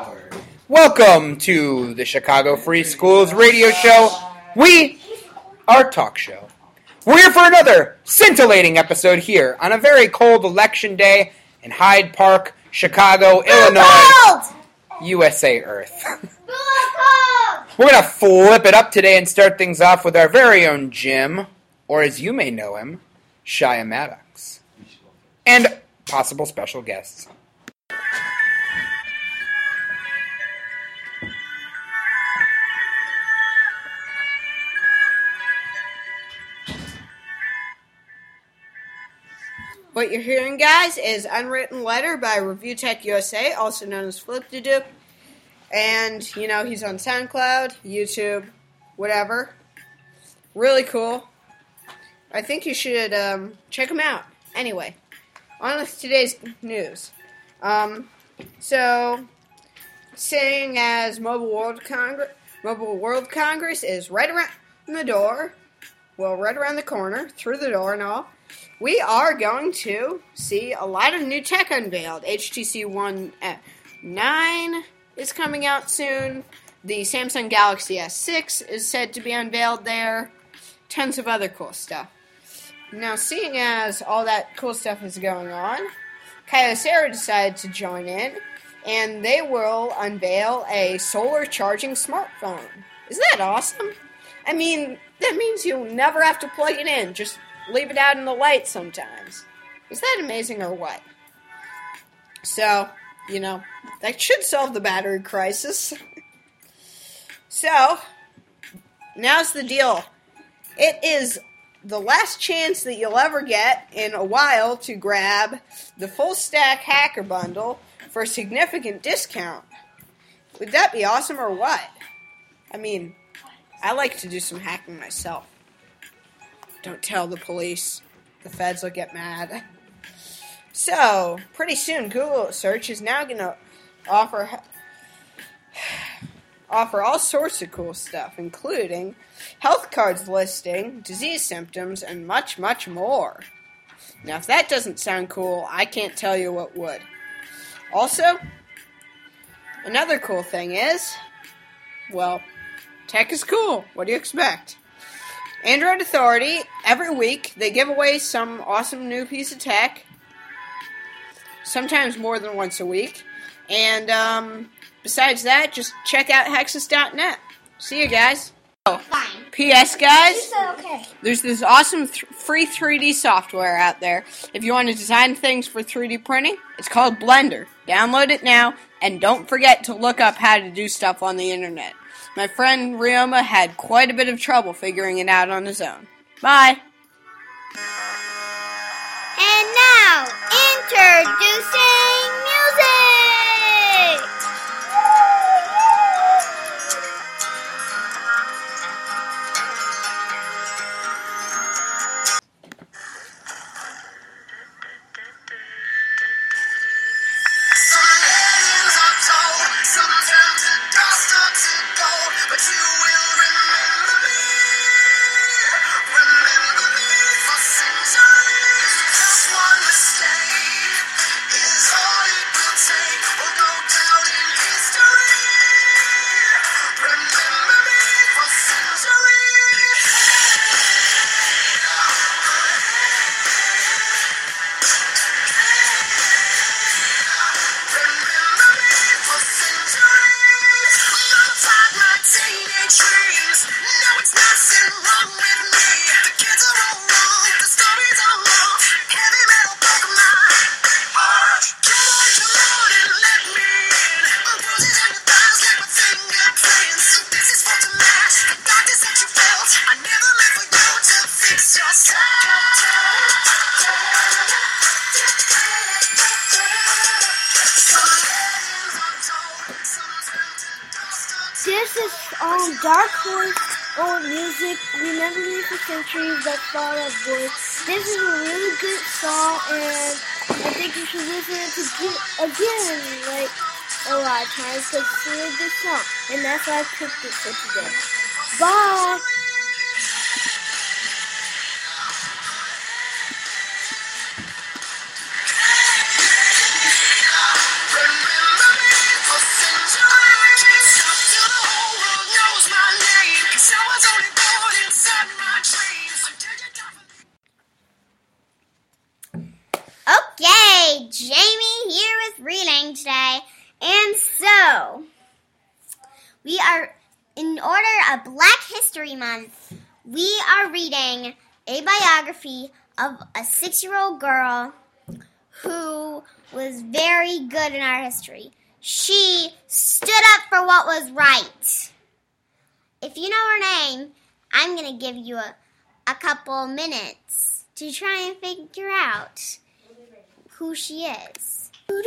Welcome to the Chicago Free Schools radio show. We are Talk Show. We're here for another scintillating episode here on a very cold election day in Hyde Park, Chicago, Illinois, USA Earth. We're going to flip it up today and start things off with our very own Jim, or as you may know him, Shia Maddox, and possible special guests. What you're hearing, guys, is Unwritten Letter by Review Tech USA, also known as Flip-de-Doop. And, you know, he's on SoundCloud, YouTube, whatever. Really cool. I think you should check him out. Anyway, on with today's news. So, seeing as Mobile World Congress is right around the door, well, right around the corner, through the door and all, we are going to see a lot of new tech unveiled. HTC One 9 is coming out soon. The Samsung Galaxy S6 is said to be unveiled there. Tons of other cool stuff. Now, seeing as all that cool stuff is going on, Kyocera decided to join in, and they will unveil a solar charging smartphone. Isn't that awesome? I mean, that means you'll never have to plug it in. Just leave it out in the light sometimes. Is that amazing or what? So, you know, that should solve the battery crisis. So, now's the deal. It is the last chance that you'll ever get in a while to grab the full stack hacker bundle for a significant discount. Would that be awesome or what? I mean, I like to do some hacking myself. Don't tell the police. The feds will get mad. So, pretty soon, Google Search is now going to offer all sorts of cool stuff, including health cards listing, disease symptoms, and much, much more. Now, if that doesn't sound cool, I can't tell you what would. Also, another cool thing is, well, tech is cool. What do you expect? Android Authority, every week, they give away some awesome new piece of tech. Sometimes more than once a week. And, besides that, just check out Hexus.net. See you guys. Oh, P.S. guys, there's this awesome free 3D software out there. If you want to design things for 3D printing, it's called Blender. Download it now, and don't forget to look up how to do stuff on the internet. My friend Ryoma had quite a bit of trouble figuring it out on his own. Bye. And now, introducing music! This is Dark Horse old music. Remember me for centuries. That's Fall Out Boy. This is a really good song, and I think you should listen to it again, like a lot of times, because it's a really good song. And that's why I picked it for today. Bye. We are, in order of Black History Month, we are reading a biography of a 6-year-old girl who was very good in our history. She stood up for what was right. If you know her name, I'm going to give you a couple minutes to try and figure out who she is.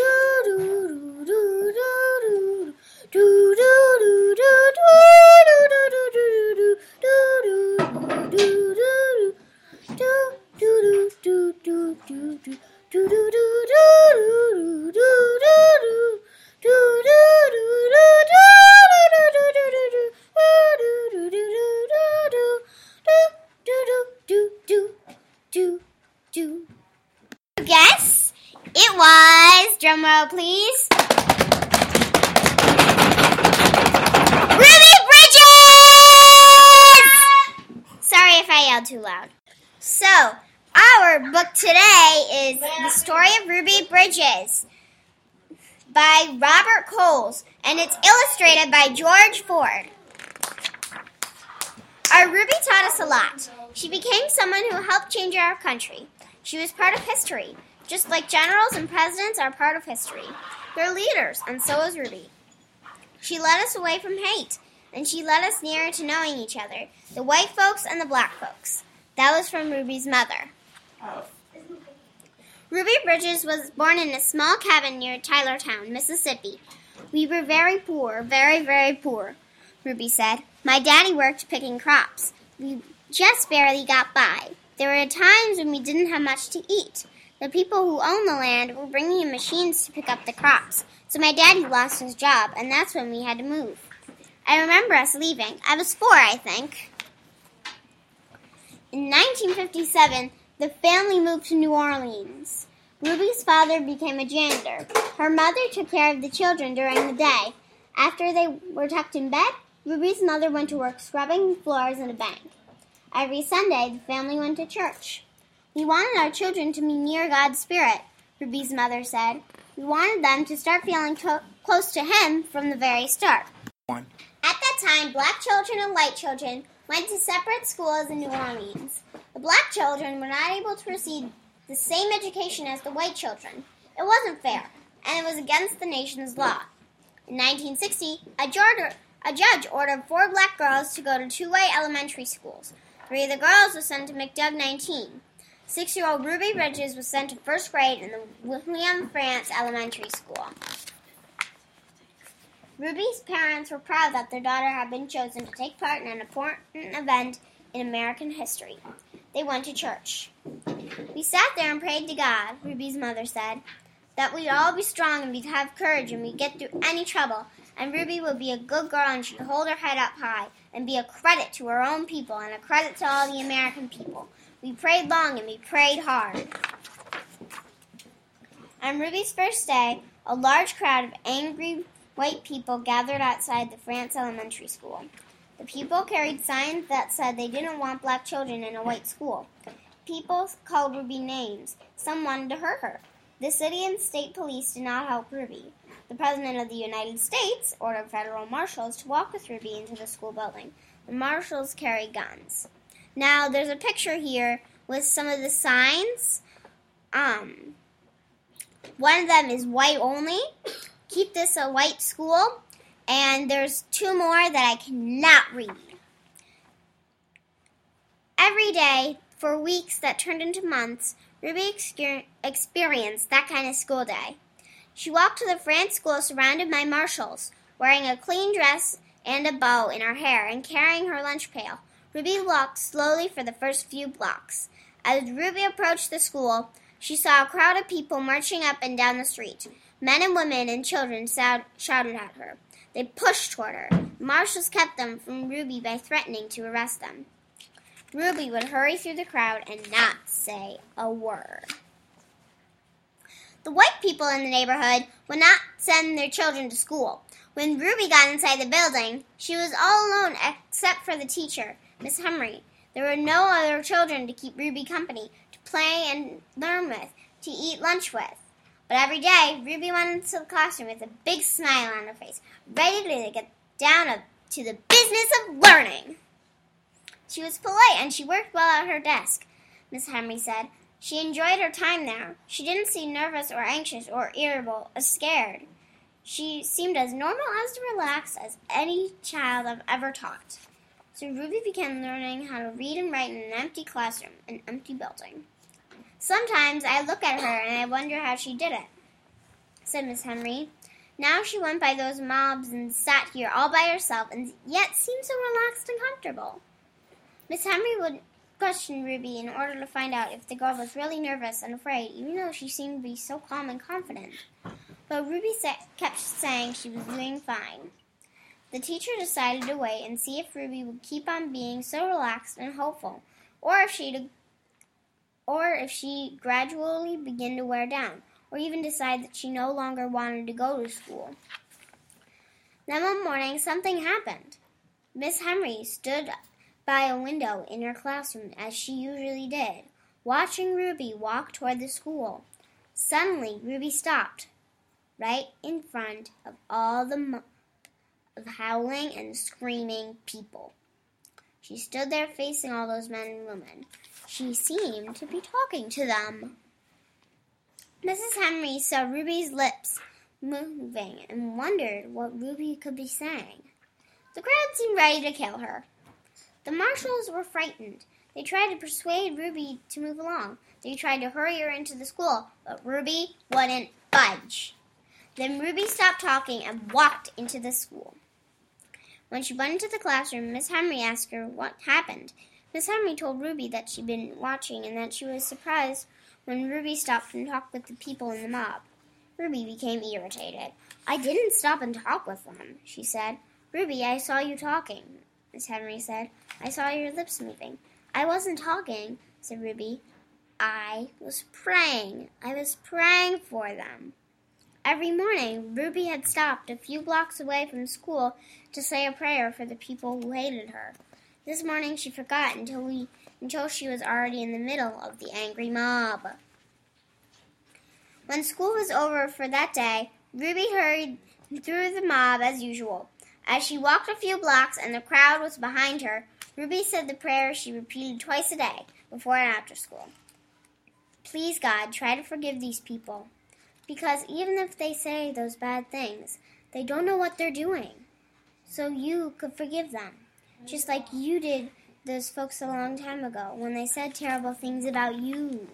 Guess it was, drumroll please, Ruby Bridges! Sorry if I yelled too loud. So, our book today is The Story of Ruby Bridges by Robert Coles, and it's illustrated by George Ford. Our Ruby taught us a lot. She became someone who helped change our country. She was part of history, just like generals and presidents are part of history. They're leaders, and so is Ruby. She led us away from hate, and she led us nearer to knowing each other, the white folks and the black folks. That was from Ruby's mother. Ruby Bridges was born in a small cabin near Tylertown, Mississippi. We were very poor, very, very poor, Ruby said. My daddy worked picking crops. We just barely got by. There were times when we didn't have much to eat. The people who owned the land were bringing in machines to pick up the crops, so my daddy lost his job, and that's when we had to move. I remember us leaving. I was 4, I think. In 1957, the family moved to New Orleans. Ruby's father became a janitor. Her mother took care of the children during the day. After they were tucked in bed, Ruby's mother went to work scrubbing floors in a bank. Every Sunday, the family went to church. We wanted our children to be near God's Spirit, Ruby's mother said. We wanted them to start feeling close to Him from the very start. At that time, black children and white children went to separate schools in New Orleans. The black children were not able to receive the same education as the white children. It wasn't fair, and it was against the nation's law. In 1960, a judge ordered 4 black girls to go to 2-way elementary schools. 3 of the girls were sent to McDoug 19. 6-year-old Ruby Bridges was sent to 1st grade in the William France Elementary School. Ruby's parents were proud that their daughter had been chosen to take part in an important event in American history. They went to church. We sat there and prayed to God, Ruby's mother said, that we'd all be strong and we'd have courage and we'd get through any trouble, and Ruby would be a good girl and she'd hold her head up high and be a credit to her own people and a credit to all the American people. We prayed long and we prayed hard. On Ruby's first day, a large crowd of angry white people gathered outside the France Elementary School. The people carried signs that said they didn't want black children in a white school. People called Ruby names. Some wanted to hurt her. The city and state police did not help Ruby. The President of the United States ordered federal marshals to walk with Ruby into the school building. The marshals carried guns. Now, there's a picture here with some of the signs. One of them is white only. Keep this a white school. And there's 2 more that I cannot read. Every day, for weeks that turned into months, Ruby experienced that kind of school day. She walked to the France school surrounded by marshals, wearing a clean dress and a bow in her hair and carrying her lunch pail. Ruby walked slowly for the first few blocks. As Ruby approached the school, she saw a crowd of people marching up and down the street. Men and women and children shouted at her. They pushed toward her. Marshals kept them from Ruby by threatening to arrest them. Ruby would hurry through the crowd and not say a word. The white people in the neighborhood would not send their children to school. When Ruby got inside the building, she was all alone except for the teacher, Miss Humry. There were no other children to keep Ruby company, to play and learn with, to eat lunch with. But every day, Ruby went into the classroom with a big smile on her face, ready to get down to the business of learning. She was polite and she worked well at her desk, Miss Henry said. She enjoyed her time there. She didn't seem nervous or anxious or irritable or scared. She seemed as normal as relaxed as any child I've ever taught. So Ruby began learning how to read and write in an empty classroom, an empty building. Sometimes I look at her and I wonder how she did it, said Miss Henry. Now she went by those mobs and sat here all by herself and yet seemed so relaxed and comfortable. Miss Henry would question Ruby in order to find out if the girl was really nervous and afraid, even though she seemed to be so calm and confident. But Ruby kept saying she was doing fine. The teacher decided to wait and see if Ruby would keep on being so relaxed and hopeful, or if she gradually began to wear down, or even decide that she no longer wanted to go to school. Then one morning, something happened. Miss Henry stood by a window in her classroom, as she usually did, watching Ruby walk toward the school. Suddenly, Ruby stopped, right in front of all the howling and screaming people. She stood there facing all those men and women. She seemed to be talking to them. Mrs. Henry saw Ruby's lips moving and wondered what Ruby could be saying. The crowd seemed ready to kill her. The marshals were frightened. They tried to persuade Ruby to move along. They tried to hurry her into the school, but Ruby wouldn't budge. Then Ruby stopped talking and walked into the school. When she went into the classroom, Miss Henry asked her what happened. Miss Henry told Ruby that she'd been watching and that she was surprised when Ruby stopped and talked with the people in the mob. Ruby became irritated. "I didn't stop and talk with them," she said. "Ruby, I saw you talking," Miss Henry said. "I saw your lips moving." "I wasn't talking," said Ruby. "I was praying. I was praying for them." Every morning, Ruby had stopped a few blocks away from school to say a prayer for the people who hated her. This morning she forgot until she was already in the middle of the angry mob. When school was over for that day, Ruby hurried through the mob as usual. As she walked a few blocks and the crowd was behind her, Ruby said the prayer she repeated twice a day, before and after school. "Please, God, try to forgive these people. Because even if they say those bad things, they don't know what they're doing. So you could forgive them, just like you did those folks a long time ago when they said terrible things about you."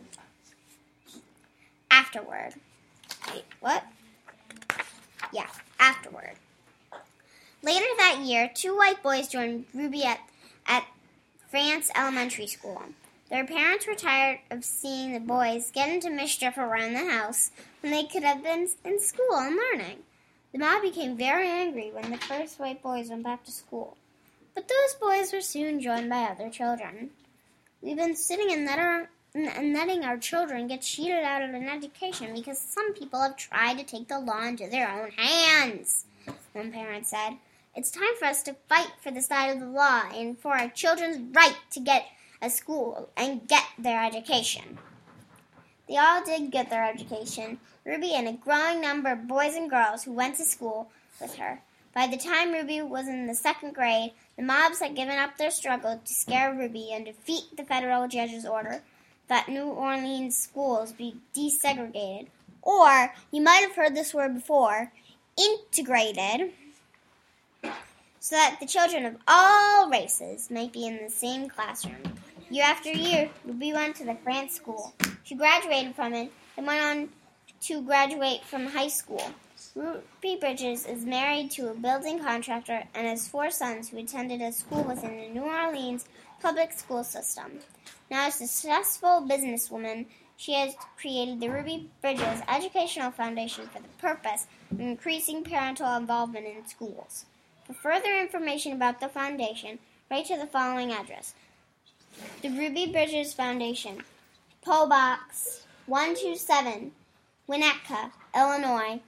Afterward. Wait, what? Yeah, afterward. Later that year, 2 white boys joined Ruby at France Elementary School. Their parents were tired of seeing the boys get into mischief around the house when they could have been in school and learning. The mob became very angry when the first white boys went back to school. But those boys were soon joined by other children. "We've been sitting and letting our children get cheated out of an education because some people have tried to take the law into their own hands," one parent said. "It's time for us to fight for the side of the law and for our children's right to get a school and get their education." They all did get their education, Ruby and a growing number of boys and girls who went to school with her. By the time Ruby was in the 2nd grade, the mobs had given up their struggle to scare Ruby and defeat the federal judge's order that New Orleans schools be desegregated, or, you might have heard this word before, integrated, so that the children of all races might be in the same classroom. Year after year, Ruby went to the France school. She graduated from it and went on to graduate from high school. Ruby Bridges is married to a building contractor and has 4 sons who attended a school within the New Orleans public school system. Now a successful businesswoman, she has created the Ruby Bridges Educational Foundation for the purpose of increasing parental involvement in schools. For further information about the foundation, write to the following address: The Ruby Bridges Foundation, P.O. Box 127, Winnetka, Illinois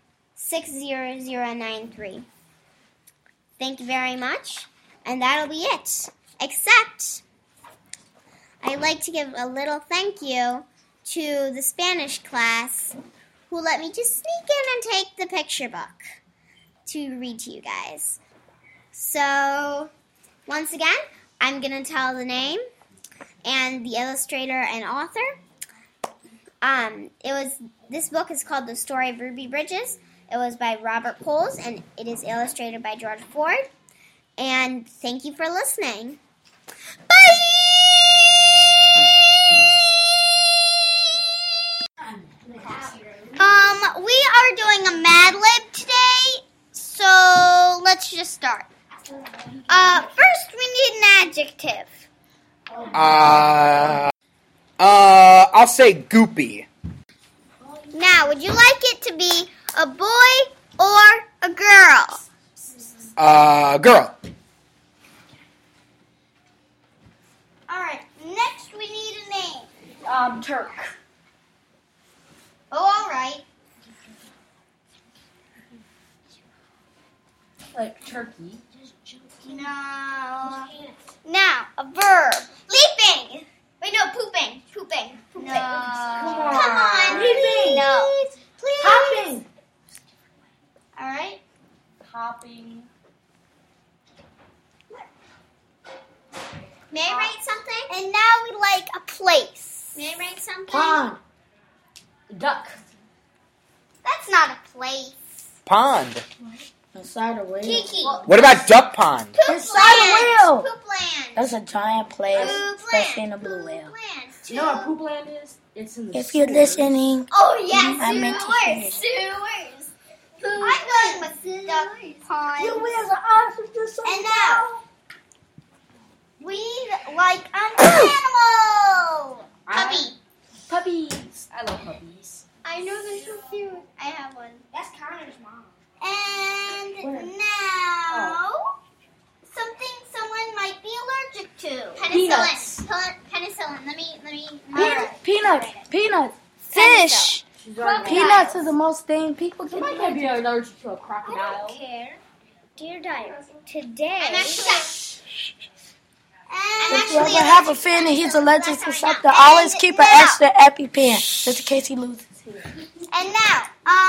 60093. Thank you very much, and that'll be it. Except, I'd like to give a little thank you to the Spanish class who let me just sneak in and take the picture book to read to you guys. So, once again, I'm going to tell the name and the illustrator and author. This book is called The Story of Ruby Bridges. It was by Robert Poles, and it is illustrated by George Ford. And thank you for listening. Bye! We are doing a Mad Lib today, so let's just start. First, we need an adjective. I'll say goopy. Now, would you like it to be a boy or a girl? Girl. Alright, next we need a name. Turk. Oh, alright. Like turkey. No. Now, a verb. Leaping. Wait, no, pooping. Pooping. No. Come on. Leaping. No. Please. Hopping. Alright. Hopping. May I write something? And now we like a place. May I write something? Pond. Duck. That's not a place. Pond. Inside a whale. Kiki. What about duck pond? Poop Inside land. a whale. Poop land. That's a giant place, Poop especially in land. a blue whale. Poop land. You know what poop land is? It's in the If you're listening, Oh, yeah, I meant to say sewers. I'm going with duck pond. And now, we like an animal. Puppy. Puppies. I love puppies. I know they're so cute. I have one. That's Connor's mom. And Where? now, something someone might be allergic to. Peanuts. Penicillin. Let me. Peanuts. Fish. Crocodile. Peanuts are the most thing people can Somebody might be eat. allergic to a I crocodile. don't care. Dear diary, today. I'm If you ever have a friend and he's allergic to something, always keep an extra EpiPen just in case he loses his. And now,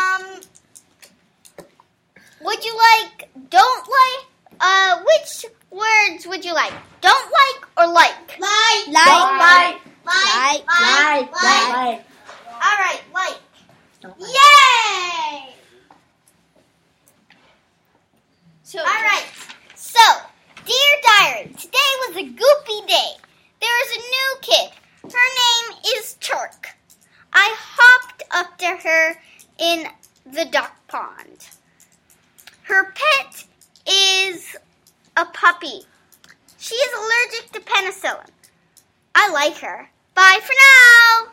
would you like, don't like, which words would you like? Don't like or like? Like. Like. Like. All right, like. Don't Yay! All right. So, dear diary, today was a goopy day. There was a new kid. Her name is Turk. I hopped up to her in the duck pond. Her pet is a puppy. She is allergic to penicillin. I like her. Bye for now.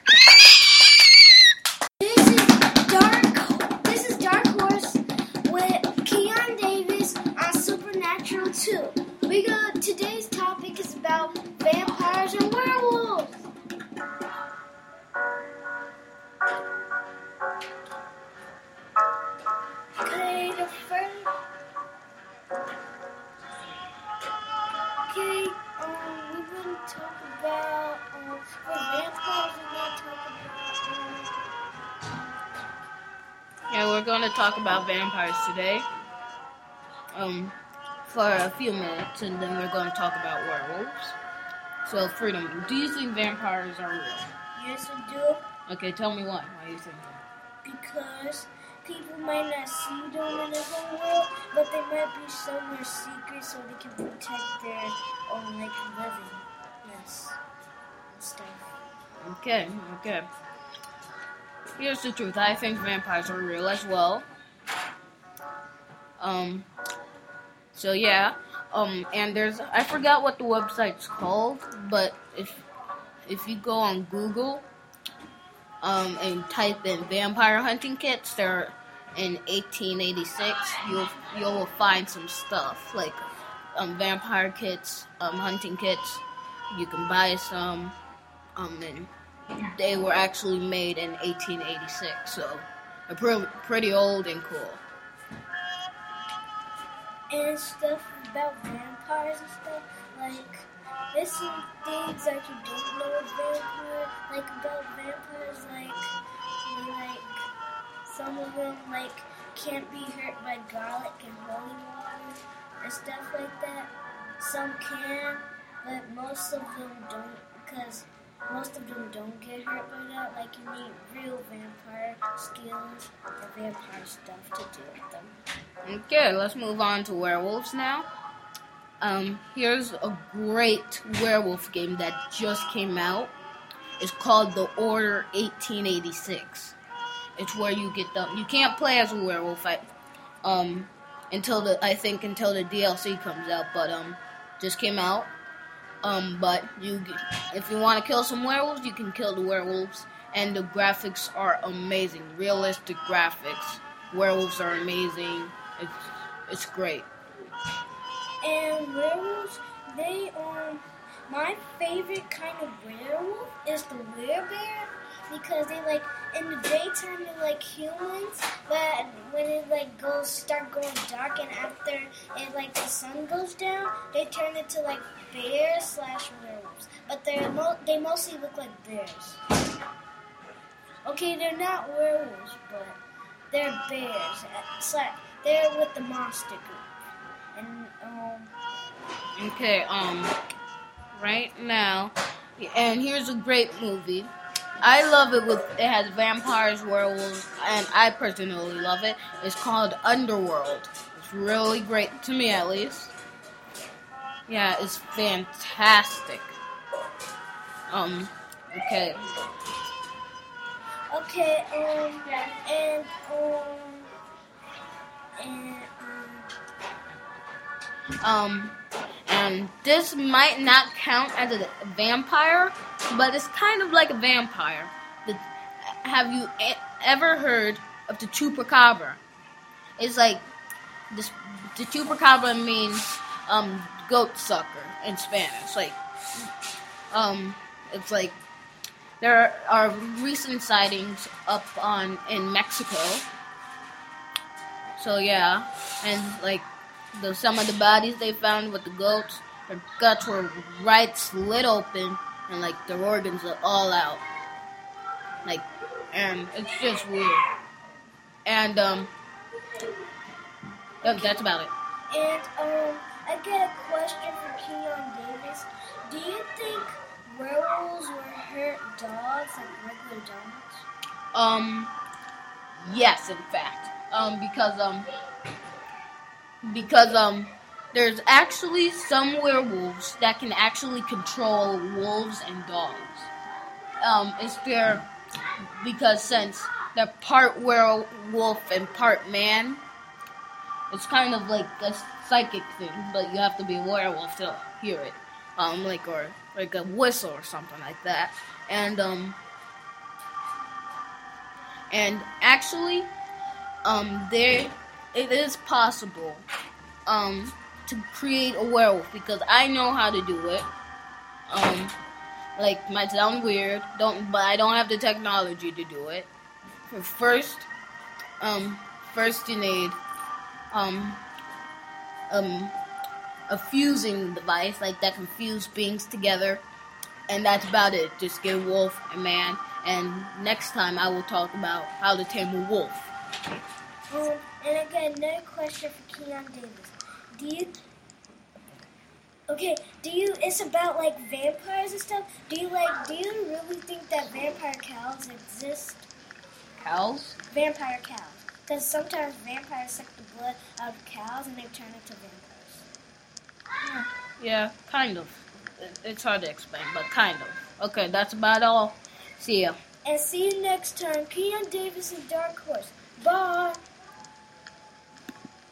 This is Dark Horse with Keon Davis on Supernatural 2. Today's topic is about vampires and werewolves. Okay, the first. Okay, we're gonna talk about for vampires. We're gonna talk about. Yeah, we're going to talk about vampires today. For a few minutes, and then we're going to talk about werewolves. So, Freedom, do you think vampires are real? Yes, I do. Okay, tell me why. Why do you think that? Because people might not see them in the whole world, but they might be somewhere secret so they can protect their own livingness and stuff. Okay. Here's the truth. I think vampires are real as well. So yeah. And I forgot what the website's called, but if you go on Google, and type in vampire hunting kits, they're in 1886, you'll find some stuff like vampire kits, hunting kits. You can buy some, and they were actually made in 1886, so they're pretty old and cool. And stuff about vampires and stuff, like, there's some things that you don't know about vampires, like some of them, like, can't be hurt by garlic and holy water. and stuff like that. Some can, but most of them don't, because most of them don't get hurt by that. Like, you need real vampire skills and vampire stuff to deal with them. Okay, let's move on to werewolves now. Here's a great werewolf game that just came out. It's called The Order 1886. It's where you get them. You can't play as a werewolf until the DLC comes out, but just came out. But if you want to kill some werewolves, you can kill the werewolves, and the graphics are amazing. Realistic graphics. Werewolves are amazing. It's great. And werewolves, my favorite kind of werewolf is the werebear, because they in the daytime they're like humans, but when it start going dark and after it the sun goes down, they turn into bears / werewolves. But they mostly look like bears. Okay, they're not werewolves, but they're bears. They're with the monster group. And Okay, right now, and here's a great movie. I love it. It has vampires, werewolves, and I personally love it. It's called Underworld. It's really great, to me at least. Yeah, it's fantastic. Okay. Okay, and this might not count as a vampire, but it's kind of like a vampire. Have you ever heard of the chupacabra? It's like this. The chupacabra means goat sucker in Spanish. It's like there are recent sightings up in Mexico. So yeah, and some of the bodies they found with the goats, their guts were right slit open, and their organs are all out. And it's just weird. And that's about it. And I get a question from Keon Davis. Do you think werewolves will hurt dogs like regular dogs? Yes, in fact. Because there's actually some werewolves that can actually control wolves and dogs. Because since they're part werewolf and part man, it's kind of like a psychic thing, but you have to be a werewolf to hear it. Or a whistle or something like that. And actually, it is possible to create a werewolf, because I know how to do it. Might sound weird, but I don't have the technology to do it. First you need a fusing device that can fuse beings together, and that's about it. Just get a wolf and man, and next time I will talk about how to tame a wolf. And I got another question for Keon Davis. It's about vampires and stuff. Do you really think that vampire cows exist? Cows? Vampire cows. Because sometimes vampires suck the blood out of cows and they turn into vampires. Yeah, kind of. It's hard to explain, but kind of. Okay, that's about all. See ya. And see you next time. Keon Davis and Dark Horse. Bye.